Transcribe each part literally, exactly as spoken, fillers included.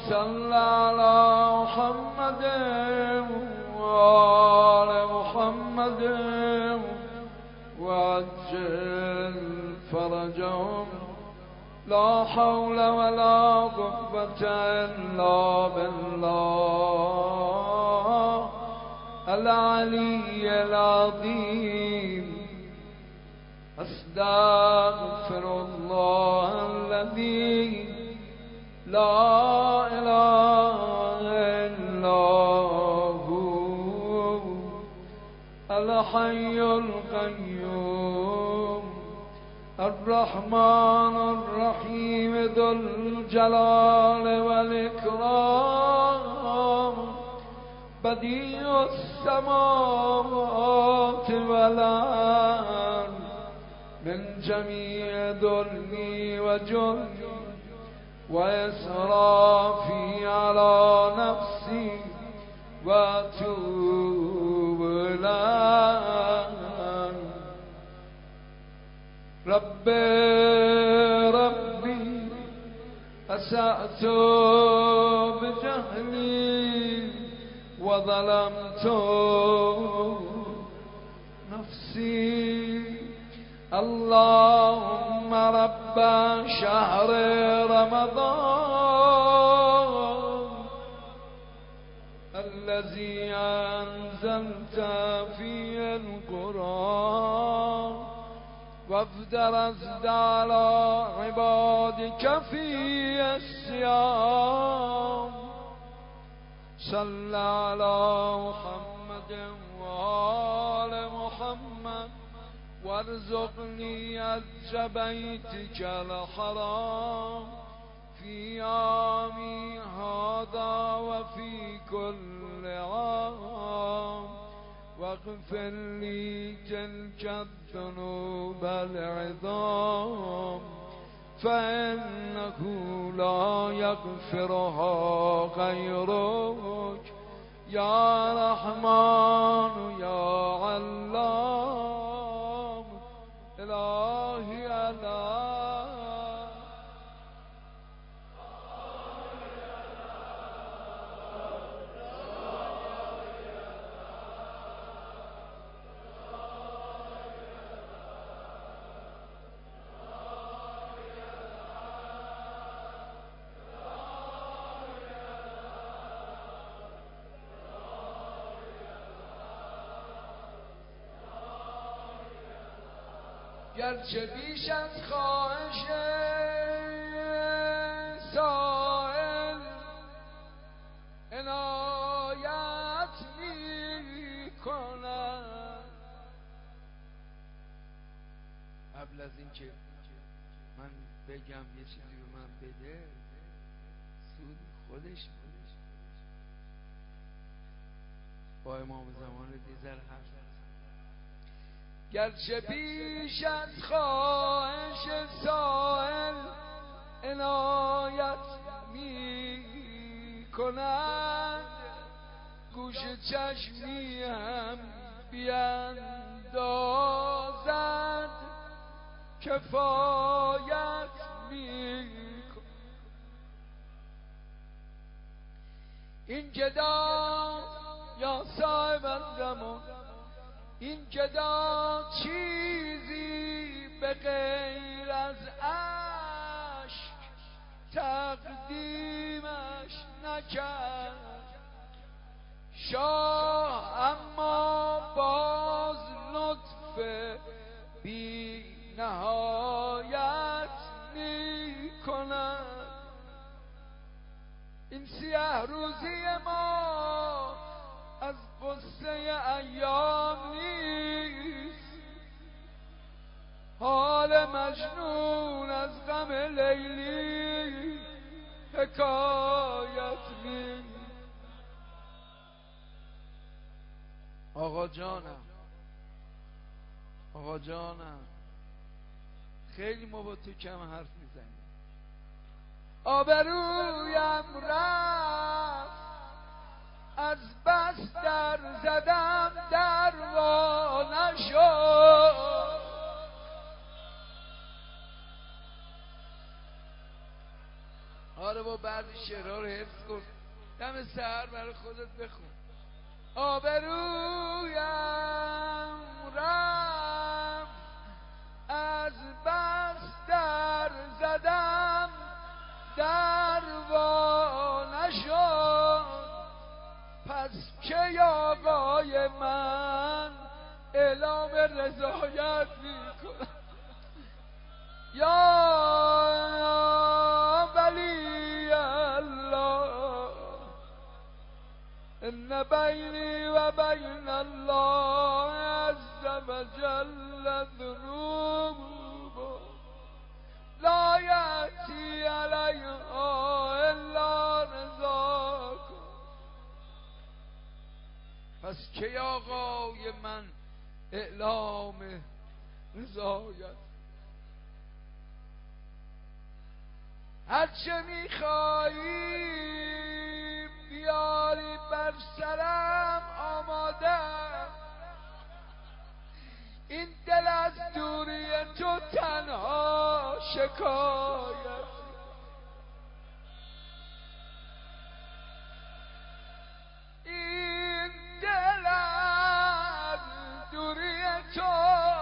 صل على محمد وآل محمد وعجل فرجهم لا حول ولا قوة إلا بالله العلي العظيم. أستغفر الله الذي لا إله إلا هو الحي القيوم الرحمن الرحيم ذو الجلال والإكرام بديع السماوات والأرض من جميع ظلمي وجرمي وإسرافي على نفسي وأتوب إليك. ربي ربي أسأت بجهلي وظلمت نفسي. اللهم رب شهر رمضان الذي أنزلت فيه القرآن وافترضت على عبادك فيه الصيام صل على محمد وآل محمد وارزقني حج بيتك الحرام في عامي هذا وفي كل عام واغفر لي تلك الذنوب العظام فإنه لا يغفرها غيرك يا رحمن يا علام إلهي الله. گرچه بیش از خواهش سائل عنایت می کند. قبل از اینکه من بگم یه چیزی رو من بده سود خودش خودش با امام زمان دیزر هست. گرچه بیش از خواهش سائل عنایت می کند گوش چشمی هم بیندازد کفایت می کند. این گدا یا صاحب الزمان این گدا چیزی به غیر از عشق تقدیمش نکرد. شاه اما باز لطف بی نهایت می کند. این سیه روزی ما از قصه ایام نیست. حال مجنون از غم لیلی حکایت می. آقا جانم آقا جانم خیلی ما با تو کم حرف میزنیم. آبرویم رفت از بس در زدم در وا نشد. آره با بعضی شعرها رو حفظ کن، دم سحر برای خودت بخون. آبرویم رفت از بس در زدم در وا نشد، پس که آقای من اعلام رضایت میکنه. یا ولی الله ان بینی و بین الله عز وجل ذنوب لا یأتی علیها الا رضاک. پس که آقای من اعلام رضایت. هرچه میخوایی بیاری بر سرم آماده، این دل از دوری تو تنها شکایت. این دل از دوری تو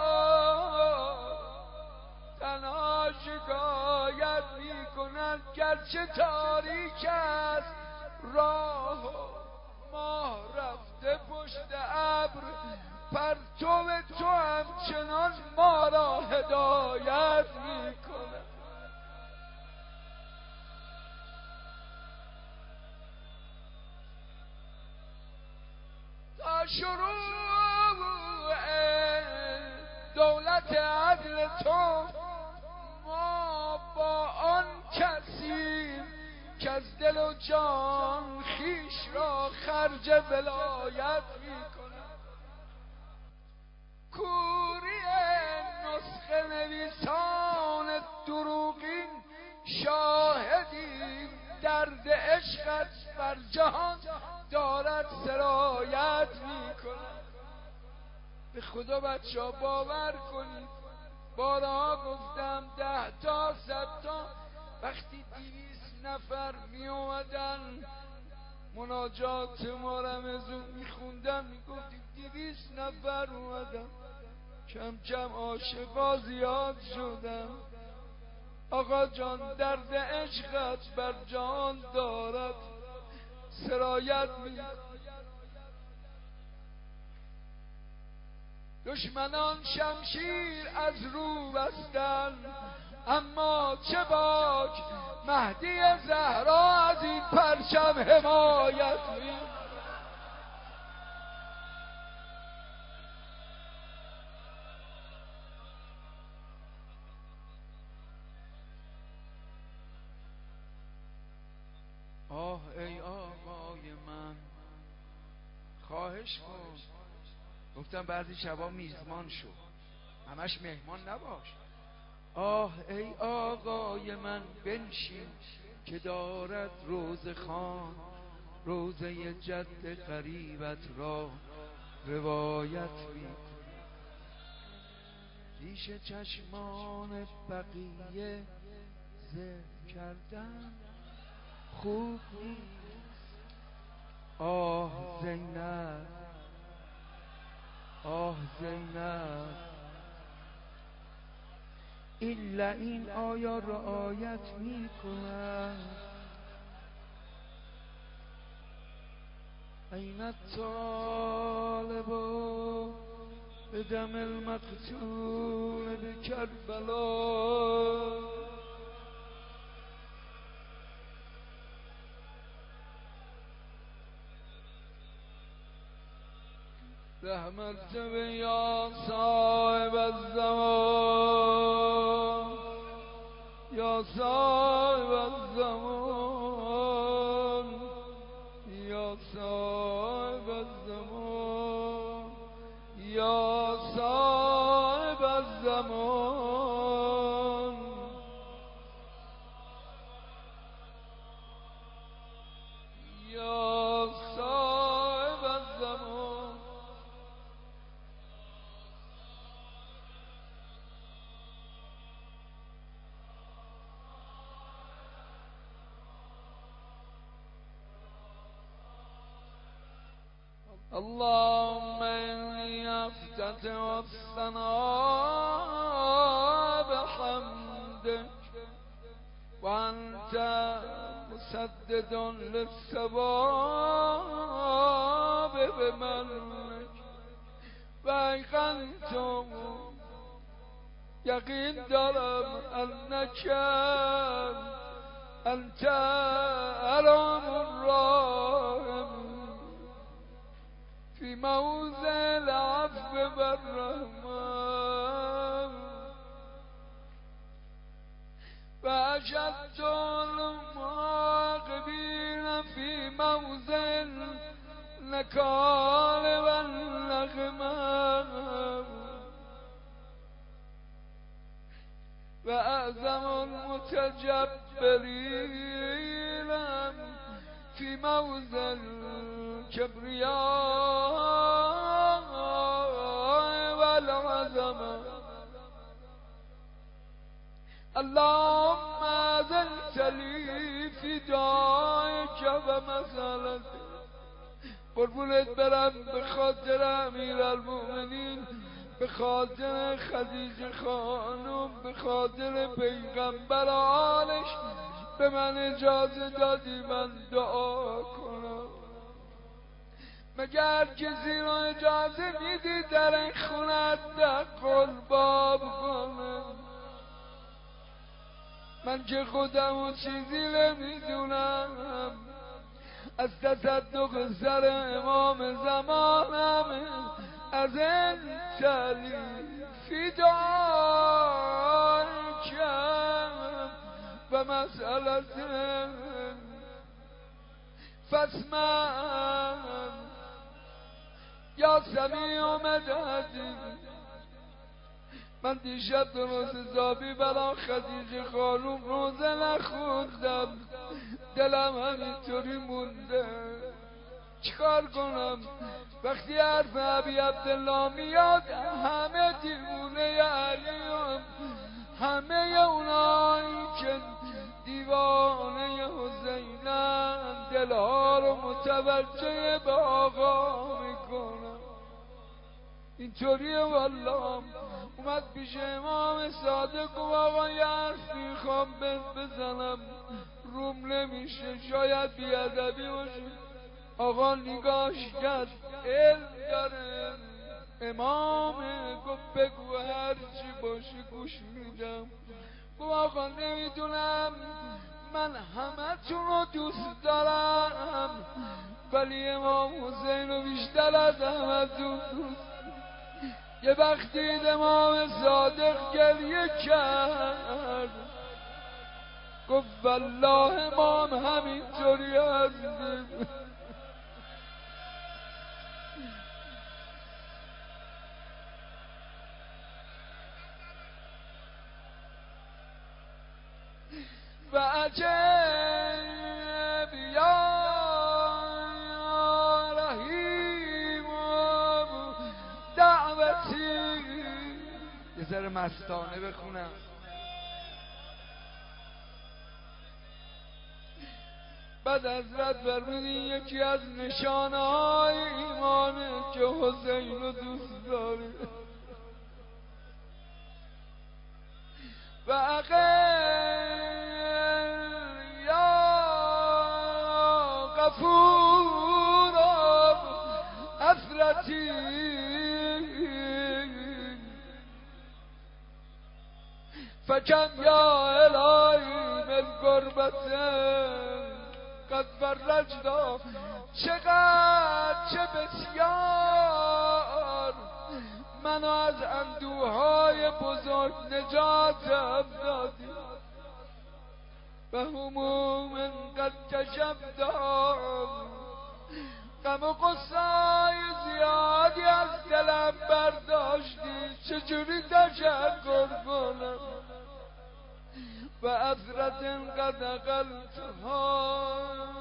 تنها شکایت میکند، گرچه تاریک است راه ماه رفته پشت ابر، پرتو تو همچنان ما را هدایت میکند. تا شروع دولت عدل تو ما با آن کسی که از دل و جان خیش را خرج ولایت میکند. کوری نسخه نویسان دروغین شاهدی درد عشقت بر جهان دارد سرایت میکند. به خدا بچه ها باور کنید، بارها گفتم ده تا صد تا وقتی دویست نفر می اومدن مناجات ما رمزون می خوندن، می گفتیم دویست نفر اومدن، کم کم عاشقا زیاد شدن. آقا جان درد عشقت بر جان دارد سرایت می. دشمنان شمشیر از رو بستن، اما چه باک مهدی زهرا از این پرچم حمایت می. آه ای آقای من خواهش کن، گفتم بعضی شبا میزمان شو، همش مهمان نباش. آه ای آقای من بنشین که دارد روز خان روزه جد قریبت را روایت میکن. پیش چشمان بقیه ذکر کردن خوب نیست. آه زینب آه زینب این لعین آیا رعایت می کند؟ این الطالب به دم المقتول به کربلا. رحمت به یا صاحب الزمان، یا صاحب الزمان، یا صاحب الزمان، یا صاحب الزمان. یا صاحب الزمان. اللهم إني أفتتح الثناء بحمدك وأنت مسدد للثواب بمنك وأيقنتم يقين دارم أنك أنت أرحم الراحمين في موضع العفو والرحمة وأشد المعاقبين في موضع النكال والنغمة وأعظم المتجبرين في موضع الكبرياء والعظمة اللهم أذنت لي فدائك ومسألتك قربونت برم به خاطر امیر المؤمنین، به خاطر خدیجه خانم، به خاطر پیغمبر آلش به من اجازه دادی من دعا کنم. مگر کسی را اجازه میدی در این خونت دقل باب کنه؟ من که خودم و چیزی نمیدونم، از تصدق سر امام زمانم از این تلی فدای کم و مسئلت فاسمع یا سمیع مددی. من دیشب درست حسابی برا خدیجه خانوم روزه نخوندم، دلم همینطوری مونده. چیکار کنم؟ وقتی حرف ابی عبدالله میاد همه دیوونه علیم، همه اونایی که دیوانه حسینن دلها رو متوجه به آقا میکنم. اینطوریه والله. اومد پیش امام صادق و آقا یه حرف میخوام بزنم روم نمیشه، شاید بیادبی باشه. آقا نگاش کرد، علم داره، امامه، گفت بگو هر چی باشه گوش میدم. گفت آقا نمیدونم، من همه تون رو دوست دارم ولی امام حسین رو بیشتر از همه تون دوست. یه وقتی امام صادق گریه کرد، گفت والله امام همینطوری هستیم. و عجب یا رحیم دعوتی. یه ذره مستانه بخونم. بعد حضرت فرمودین یکی از نشانه های ایمانه که حسین رو دوست داره. و اقل یا غفور حسرتی فکم یا الهی من غربته قد فرجنا. چقدر چه بسیار منو از اندوهای بزرگ نجاتم دادی و هموم انقدر کشفتم، غم و غصای زیادی از دلم برداشتی، چجوری تشکر کنم؟ و عثرت قد اقلتها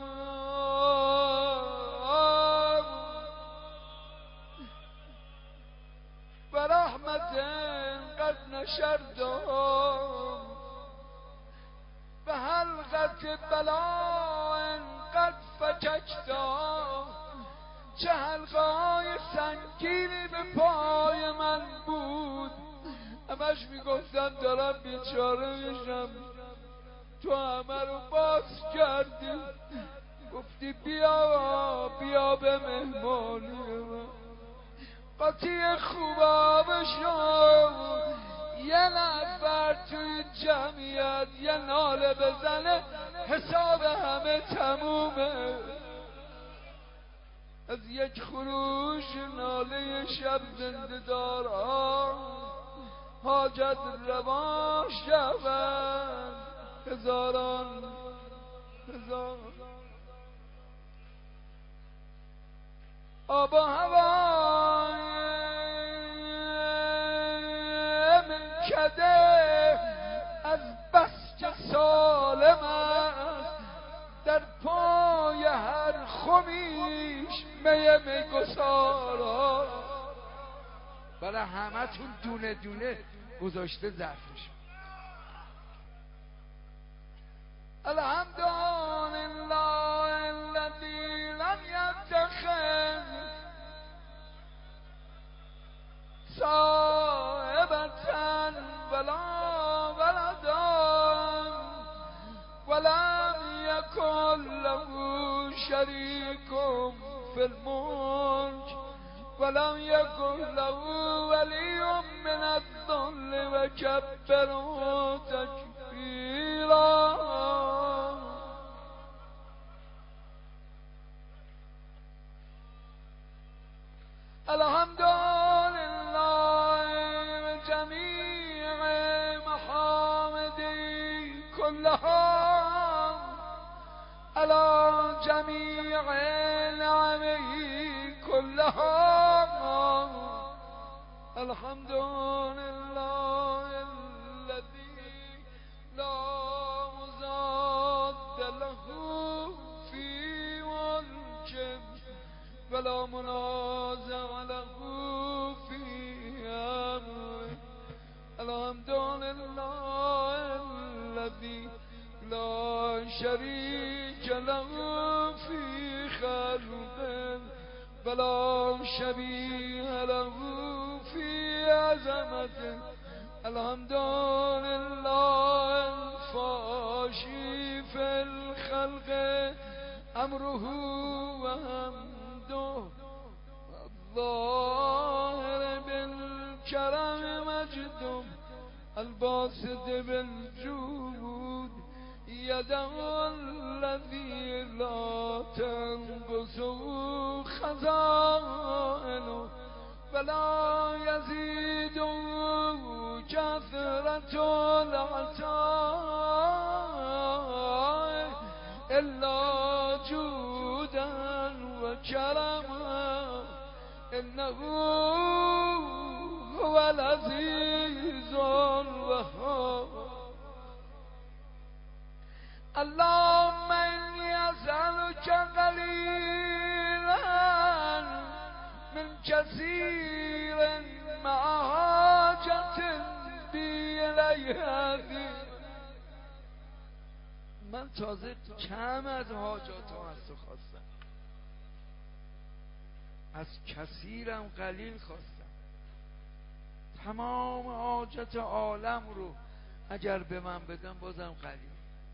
و رحمت قد نشردها و حلقت بلا قد فککتا. چه حلقه‌های سنگینی به پای من بود، همش میگفتم دارم بیچاره میشم، تو همه رو باز کردی، گفتی بیا بیا به مهمانی من. قاطی خوبا بشو، یه نفر توی جمعیت یه ناله بزنه حساب همه تمومه. از یک خروش ناله شب زنده دارا حاجت روا شود هزاران هزار. آب و هوای منکده از بس که سالم است، در پای هر خمیش می میگسارا. برای همه تون دونه دونه گذاشته ظرفش. الحمدلله الذی لم یتخذ صاحبة ولا ولدا ولم یکن له شریک فی الملک ولم یکن له ولی من الذل وکبره تکبیرا. الحمدلله جمیع محامدی كلها على جمیع نعمه كلها. الحمدلله الذي لا مضاد له في ملكه ولا منازع له في امره. الحمدلله الذي لا شريك له في خلقه ولا شبيه له في عظمته. الحمدلله الفاشي في الخلق امره وحمده الظاهر بالكرم مجده الباسط بالجود يده الذي لا تنقصه خزائنه ولا يزيده كثرة العطاء إلا جودا وكرما. إنه هو العزيز الوهاب. اللهم إني أسألك قليلا من كثير مع حاجة بي إليها. من تازه کم از حاجاتم از تو خواستم، از کثیرم قلیل خواستم. تمام حاجت عالم رو اگر به من بدم بازم قلیل.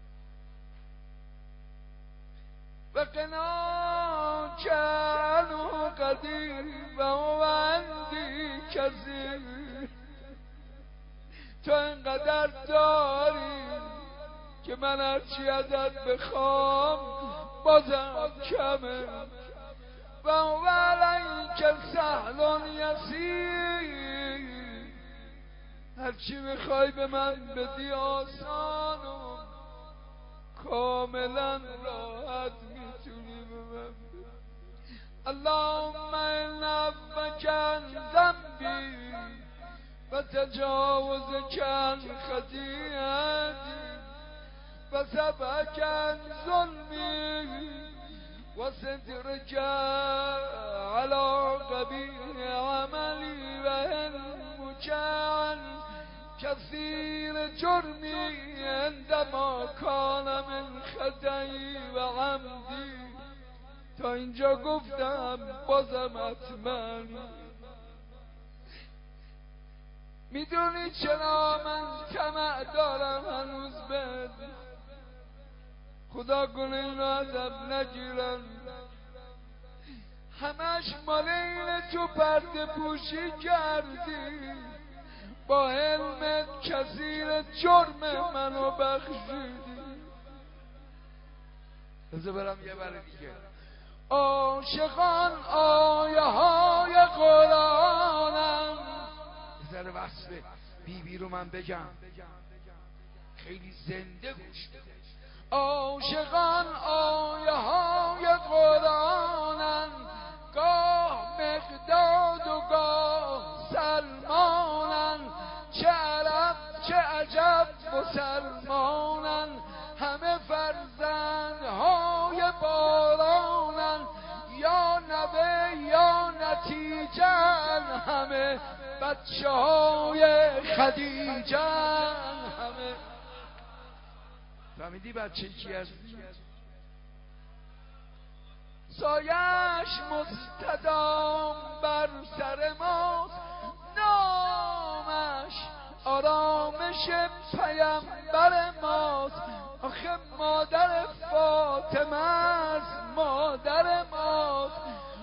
و قنا کنو قدیر و عندی کثیر. تو اینقدر داری که من هرچی ازت بخوام بازم کمه. و هو علیک سهل یسیر. هرچی میخوای به من بدی آسان و کاملا راحت میتونی به من بدی. اللهم ان عفوک عن ذنبی و تجاوزک عن خطیئتی و سبک عن ظلمی و سترک علی قبیح عملی و علمک عن کثیر جرمی عندما کان من خطئی و عمدی. تا اینجا گفتم بازم حتما. میدونی چرا من طمع دارم هنوز بهت؟ خدا کنه اینو ازم نگیرن. همش مال اینه تو پرده پوشی کردی، با علمت کثیر جرم منو بخشیدی. بذار برم یه بر دیگه. عاشقان آیه های قرآنم. یه ذره وصفه بی بی رو من بگم، خیلی زنده گوش بده. عاشقان آیه های قرآنن، گاه مقداد و گاه سلمانن. چه عرب چه عجب مسلمانن، همه فرزندهای بارانن. یا نوه یا نتیجن، همه بچه های خدیجن. همه فهمیدی بچه کی هست؟ سایش مستدام بر سر ماست، نامش آرامش پیامبر ماست. آخه مادر فاطمه است، مادر ماست.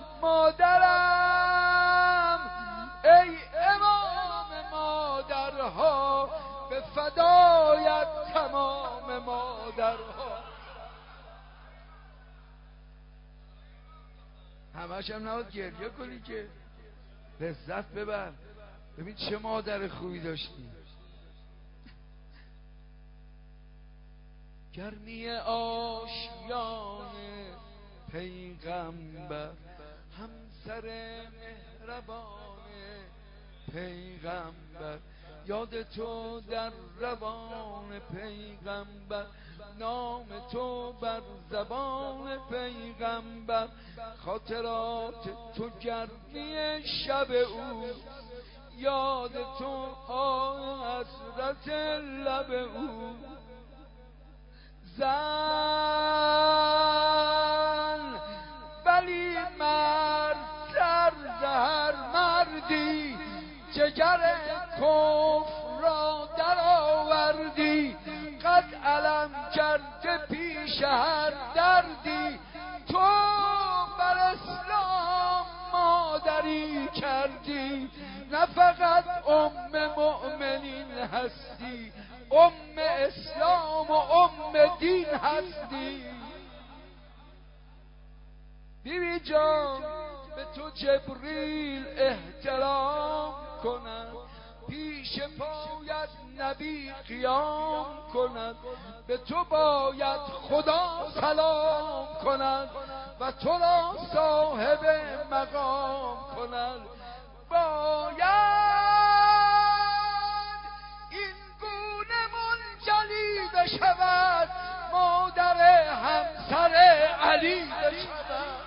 مادرم ای امام مادرها، به فدایت تمام مادرها. همش هم نباید گریه کنی که، لذت ببر. ببین چه مادر خوبی داشتی. گرمی آشیان پیغمبر، همسر مهربان پیغمبر. یاد تو در روان پیغمبر، نام تو بر زبان پیغمبر. خاطرات تو گرمی شب او، یاد تو آه حسرت لب او. زن ولی مرد سر زهر مردی، جگر کفر را در آوردی. قد علم کرده پیش هر دردی، تو بر اسلام مادری کردی. نه فقط ام مؤمنین هستی، ام اسلام و ام دین هستی. بیبی جان به تو جبریل احترام کند، پیش پایت نبی قیام کند. به تو باید خدا سلام کند، و تو را صاحب مقام کند. باید این گونه منجلی بشود، مادر همسر علی بشود.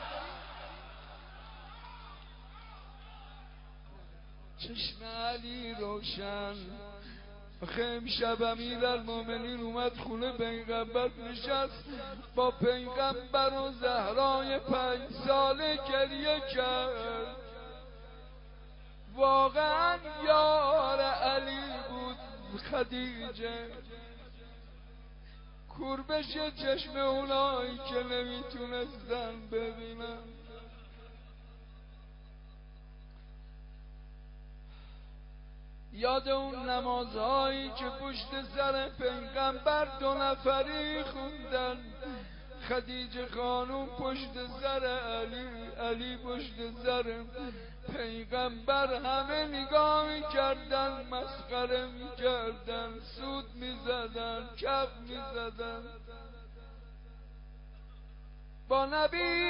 چشم علی روشن. آخه امشب امیرالمومنین اومد خونه پیغمبر نشست، با پیغمبر و زهرای پنج ساله گریه کرد. واقعا یار علی بود خدیجه، کوربش چشم اونایی که نمیتونستن ببینن. یاد اون نمازهایی که پشت سر پیغمبر دو نفری خوندن، خدیجه خانوم پشت سر علی، علی پشت سر پیغمبر. همه نگاه میکردن، مسخره میکردن، سود میزدن، کف میزدن. با نبی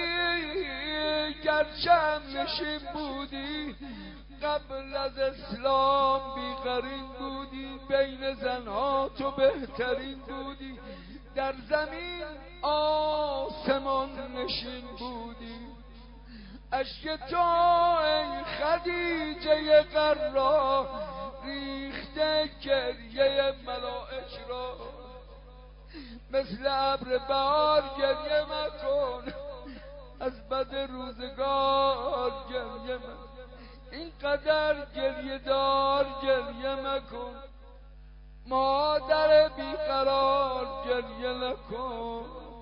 گرچه نشین بودی، قبل از اسلام بیقرین بودی. بین زنها تو بهترین بودی، در زمین آسمان نشین بودی. اشک تو ای خدیجه قرا، ریخته گریه ملائک را. مثل ابر بهار گریه مکن، از قسمت روزگار گریه من، اینقدر گریه دار گریه مکن، مادر بیقرار گریه نکن.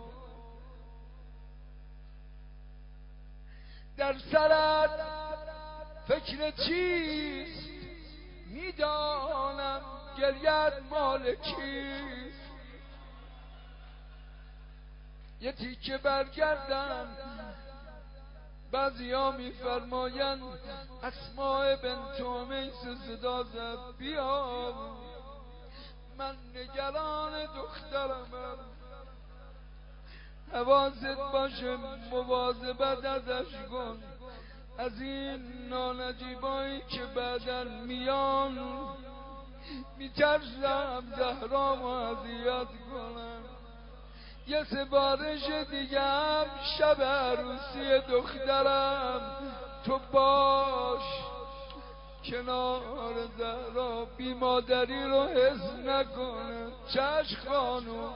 در سرت فکر چیست میدانم، گریت مال کیست؟ یه تیکه برگردم، بعضیا میفرمایند اسماء بنت امیس صدا زد بیا، من نگران دخترمم، حواست باشه مواظبت ازش کن، از این نانجیبایی که بعدن میان میترسم زهرامو اذیت کنم. یه سفارش دیگه هم شب عروسی دخترم، تو باش کنار زهرا، بی مادری رو حس نکنه. چشم خانوم،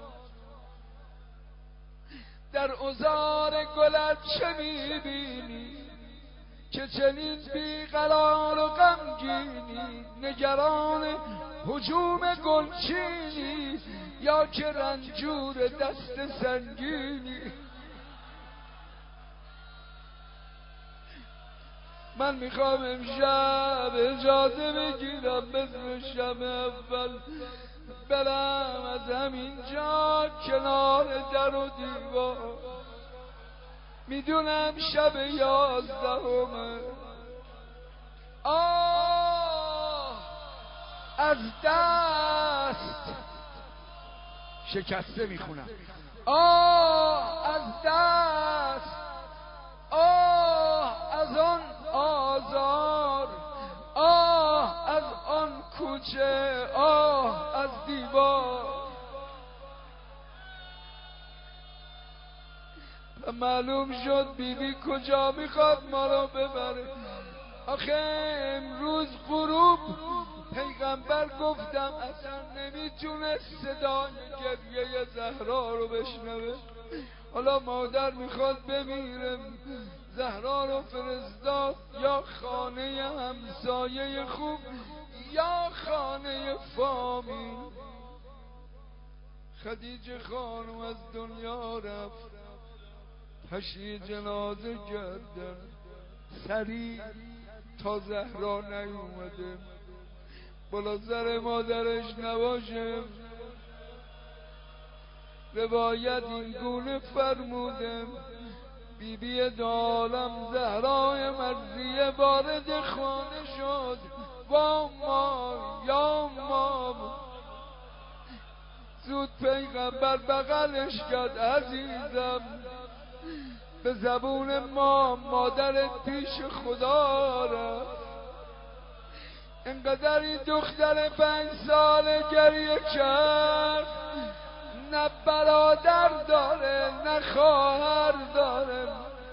در ازار گلت چه میبینی که چنین بیقرار و غمگینی؟ نگران هجوم گلچینی یا که رنجور دست سنگینی؟ من میخوام امشب اجازه بگیرم بزن شب اول برم از همینجا کنار در و دیوار. میدونم شب یازدهمه، آه از دست شکسته میخونم، آه از دست، آه از آن آزار، آه از آن کوچه، آه از دیوار. و معلوم شد بیبی بی کجا میخواد ما رو ببره. آخه امروز غروب پیغمبر گفتم اصلا نمیتونه صدای گریه زهرا رو بشنوه. حالا مادر میخواد بمیره، زهرا رو فرستاد یا خانه همسایه خوب یا خانه فامیل. خدیجه خانم از دنیا رفت، پشی جنازه کردن، سریع تا زهرا نیومده بالا سر مادرش نباشه. روایت این گونه فرموده بیبی دو عالم زهرای مرضیه وارد خانه شد. وا ما یا ما، زود پیغمبر بغلش کرد، عزیزم به زبون ما مادرت پیش خدا رفت. انقدر این دختر پنج ساله گریه کرد، نه برادر داره نه خواهر داره.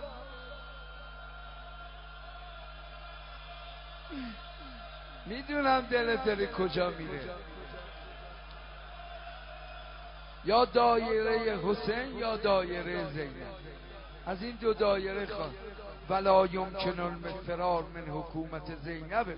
میدونم دلت داره کجا میره، یا دایره حسین یا دایره زینب. از این دو دایره خواه ولا یمکن الفرار من حکومت زینب.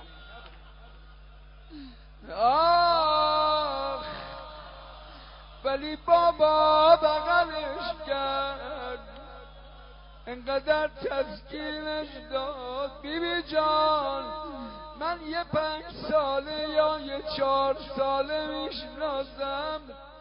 آخ ولی بابا بغلش کرد، انقدر تسکینش داد. بیبی بی جان من یه پنج ساله یا یه چهار ساله میشناسم